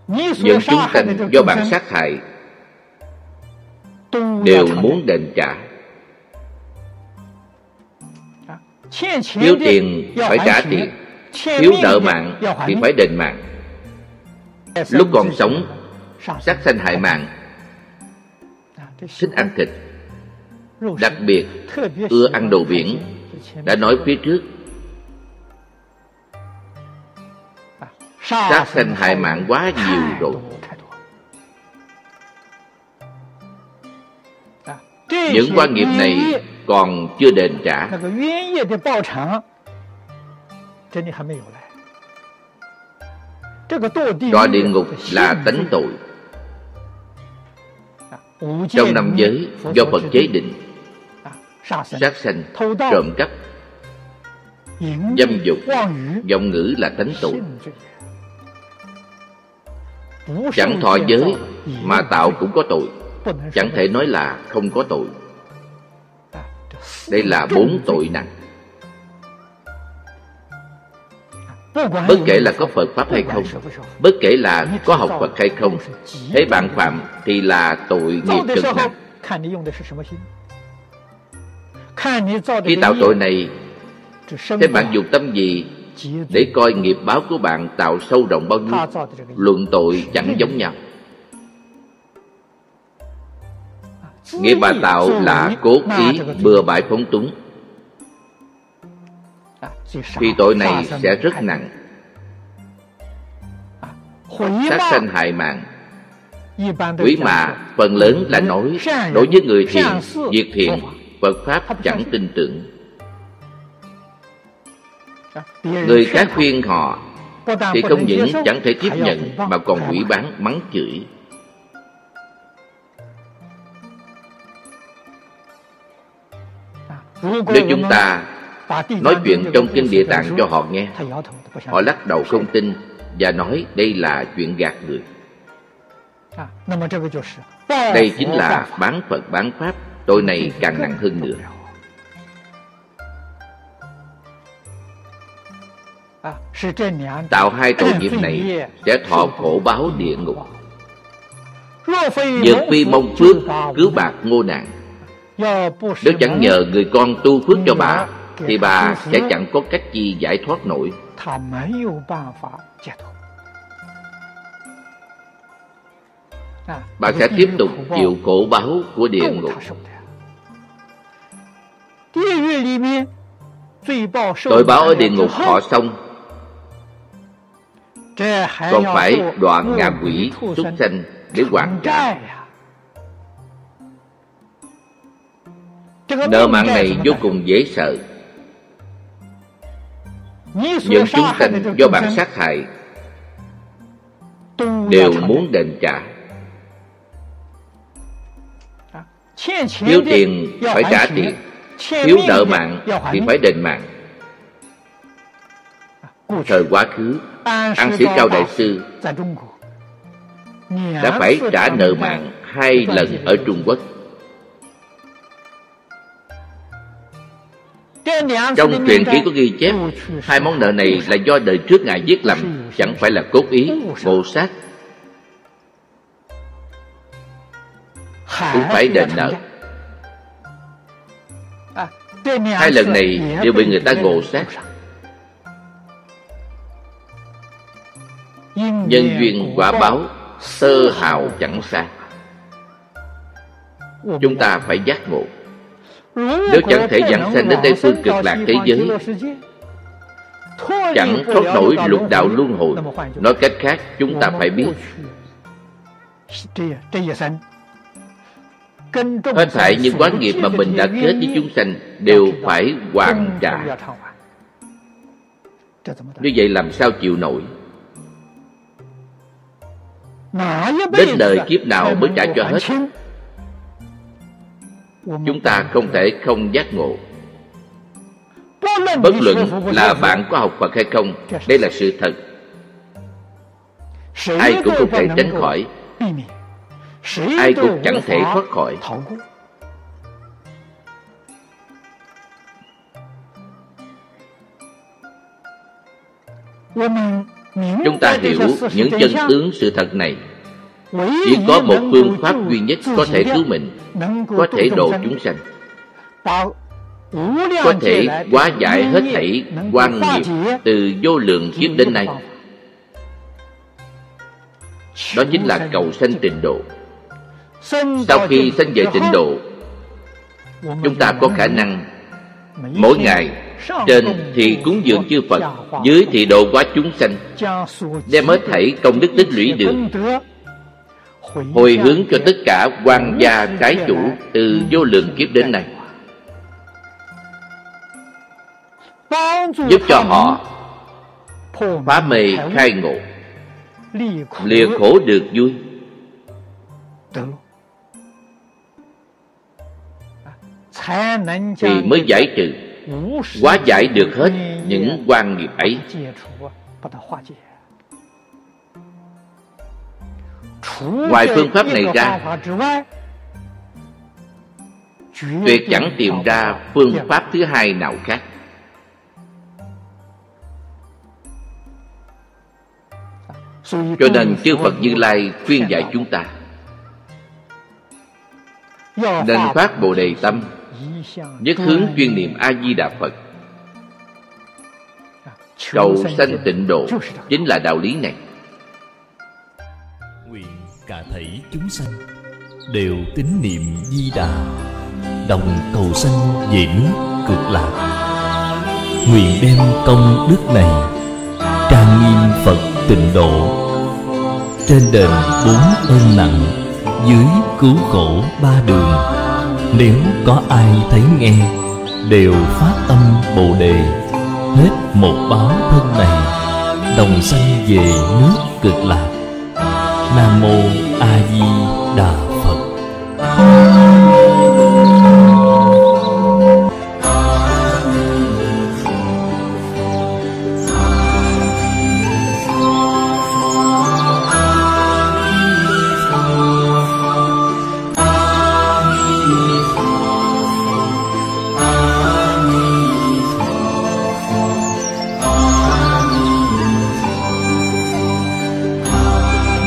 Những chúng sanh do bạn sát hại đều muốn đền trả. Thiếu tiền phải trả tiền, thiếu nợ mạng thì phải đền mạng. Lúc còn sống, sát sanh hại mạng, thích ăn thịt, đặc biệt ưa ăn đồ biển. Đã nói phía trước, sát sanh hại mạng quá nhiều rồi. Những quan nghiệp này còn chưa đền trả. Đọa địa ngục là tánh tội. Trong năm giới do Phật chế định, sát sanh, trộm cắp, dâm dục, vọng ngữ là tánh tội. Chẳng thọ giới mà tạo cũng có tội, chẳng thể nói là không có tội. Đây là 4 tội nặng. Bất kể là có Phật Pháp hay không, bất kể là có học Phật hay không, thấy bạn phạm thì là tội nghiệp cực nặng. Khi tạo tội này, thế bạn dùng tâm gì để coi nghiệp báo của bạn tạo sâu rộng bao nhiêu? Luận tội chẳng giống nhau. Nghiệp bà tạo là cố ý bừa bãi phóng túng, thì tội này sẽ rất nặng. Sát sanh hại mạng, quỷ mạ phần lớn là nói đối với người thiện, việc thiện, Phật Pháp chẳng tin tưởng. Người khác khuyên họ thì không những chẳng thể tiếp nhận mà còn hủy bán, mắng chửi. Nếu chúng ta nói chuyện trong kinh Địa Tạng cho họ nghe, họ lắc đầu không tin và nói đây là chuyện gạt người. Đây chính là bán Phật bán Pháp, tội này càng nặng hơn nữa. Tạo 2 tội nghiệp này sẽ thọ khổ báo địa ngục. Nhược phi mong phước cứu bạc ngô nạn, nếu chẳng nhờ người con tu phước cho bà thì bà sẽ chẳng có cách gì giải thoát nổi. Bà sẽ tiếp tục chịu khổ báo của địa ngục. Tội báo ở địa ngục họ xong, còn phải đọa ngạ quỷ súc sanh để hoàn trả. Nợ mạng này vô cùng dễ sợ. Những chúng sanh do bạn sát hại đều muốn đền trả. Thiếu tiền phải trả tiền, thiếu nợ mạng thì phải đền mạng. Thời quá khứ, An Sĩ Cao Đại Sư đã phải trả nợ mạng 2 lần ở Trung Quốc. Trong truyền ký có ghi chép 2 món nợ này là do đời trước Ngài viết lầm, chẳng phải là cố ý, ngộ sát, cũng phải đền nợ. 2 lần này đều bị người ta ngộ sát. Nhân duyên quả báo, tơ hào chẳng sai. Chúng ta phải giác ngộ. Nếu chẳng thể giảng sanh đến Tây phương cực lạc thế giới, chẳng thoát nổi lục đạo luân hồi. Nói cách khác, chúng ta phải biết hết thảy những quán nghiệp mà mình đã kết với chúng sanh đều phải hoàn trả. Như vậy làm sao chịu nổi? Đến đời kiếp nào mới trả cho hết? Chúng ta không thể không giác ngộ. Bất luận là bạn có học Phật hay không, đây là sự thật. Ai cũng không thể tránh khỏi, ai cũng chẳng thể thoát khỏi. Chúng ta hiểu những chân tướng sự thật này, chỉ có một phương pháp duy nhất có thể cứu mình, có thể độ chúng sanh, có thể hóa giải hết thảy oan nghiệp từ vô lượng kiếp đến nay. Đó chính là cầu sanh tịnh độ. Sau khi sanh về tịnh độ, chúng ta có khả năng mỗi ngày trên thì cúng dường chư Phật, dưới thì độ hóa chúng sanh, đem hết thảy công đức tích lũy được hồi hướng cho tất cả quan gia trái chủ từ vô lượng kiếp đến nay, giúp cho họ phá mê khai ngộ, lìa khổ được vui. Thì mới giải trừ, hóa giải được hết những oan nghiệp ấy. Ngoài phương pháp này ra, tuyệt chẳng tìm ra phương pháp thứ hai nào khác. Cho nên chư Phật Như Lai khuyên dạy chúng ta nên phát Bồ Đề tâm, nhất hướng chuyên niệm A Di Đà Phật. Cầu sanh tịnh độ chính là đạo lý này. Nguyện cả thảy chúng sanh đều tín niệm Di Đà, đồng cầu sanh về nước Cực Lạc. Nguyện đem công đức này trang nghiêm Phật tịnh độ, trên đền 4 ơn nặng, dưới cứu khổ 3 đường. Nếu có ai thấy nghe, đều phát tâm Bồ Đề, hết một báo thân này, đồng sanh về nước Cực Lạc. Nam mô